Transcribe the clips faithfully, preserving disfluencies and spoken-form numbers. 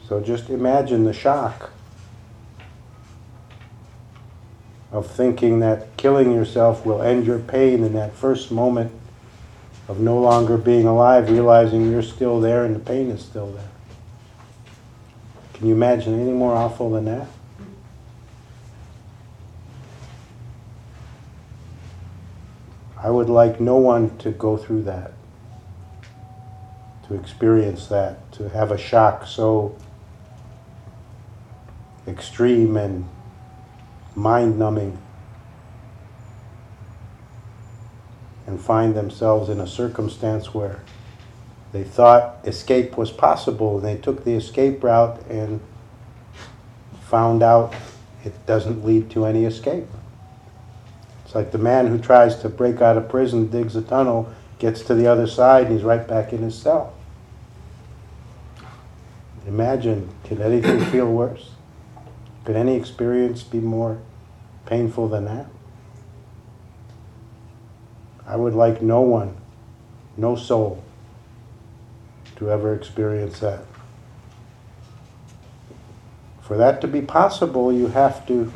So just imagine the shock of thinking that killing yourself will end your pain in that first moment of no longer being alive, realizing you're still there and the pain is still there. Can you imagine anything more awful than that? I would like no one to go through that, to experience that, to have a shock so extreme and mind-numbing and find themselves in a circumstance where they thought escape was possible and they took the escape route and found out it doesn't lead to any escape. It's like the man who tries to break out of prison, digs a tunnel, gets to the other side, and he's right back in his cell. Imagine, can anything feel worse? Could any experience be more painful than that? I would like no one, no soul, to ever experience that. For that to be possible, you have to,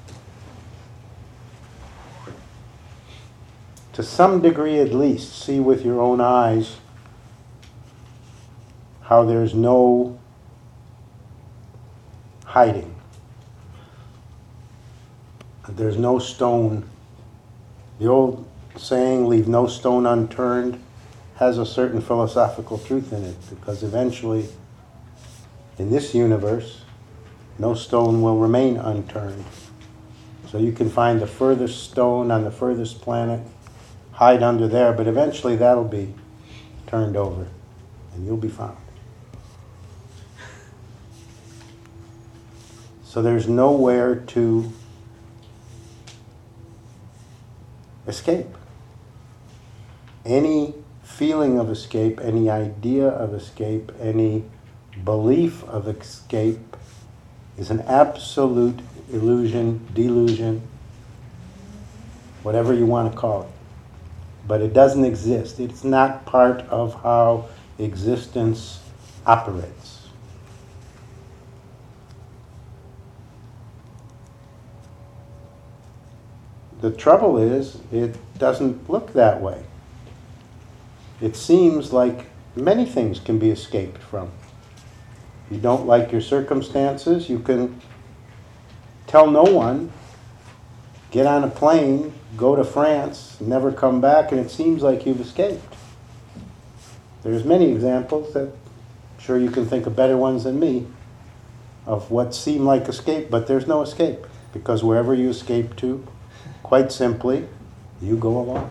to some degree at least, see with your own eyes how there's no hiding. There's no stone. The old saying, leave no stone unturned, has a certain philosophical truth in it, because eventually, in this universe, no stone will remain unturned. So you can find the furthest stone on the furthest planet, hide under there, but eventually that'll be turned over, and you'll be found. So there's nowhere to escape. Any feeling of escape, any idea of escape, any belief of escape is an absolute illusion, delusion, whatever you want to call it. But it doesn't exist. It's not part of how existence operates. The trouble is, it doesn't look that way. It seems like many things can be escaped from. You don't like your circumstances, you can tell no one, get on a plane, go to France, never come back, and it seems like you've escaped. There's many examples that, I'm sure you can think of better ones than me, of what seem like escape, but there's no escape, because wherever you escape to, quite simply, you go along.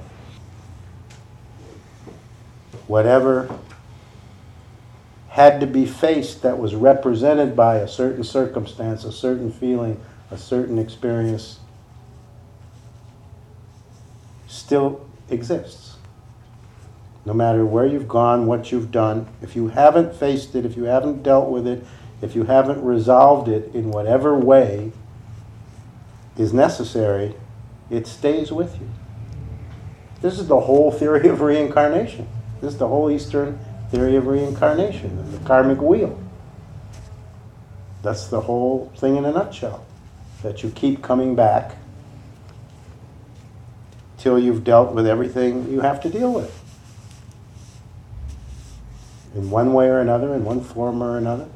Whatever had to be faced that was represented by a certain circumstance, a certain feeling, a certain experience, still exists. No matter where you've gone, what you've done, if you haven't faced it, if you haven't dealt with it, if you haven't resolved it in whatever way is necessary, it stays with you. This is the whole theory of reincarnation. This is the whole Eastern theory of reincarnation, the karmic wheel. That's the whole thing in a nutshell. That you keep coming back till you've dealt with everything you have to deal with. In one way or another, in one form or another.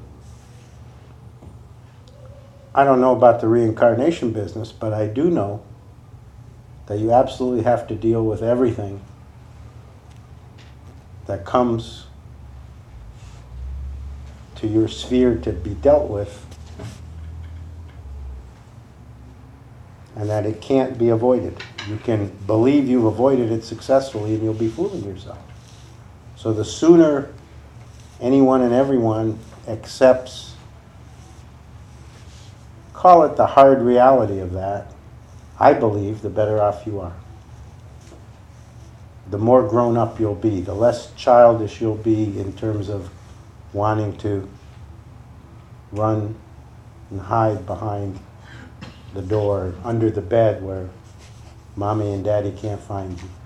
I don't know about the reincarnation business, but I do know that you absolutely have to deal with everything that comes to your sphere to be dealt with, and that it can't be avoided. You can believe you've avoided it successfully and you'll be fooling yourself. So the sooner anyone and everyone accepts, call it the hard reality of that, I believe the better off you are. The more grown up you'll be, the less childish you'll be in terms of wanting to run and hide behind the door, under the bed where mommy and daddy can't find you.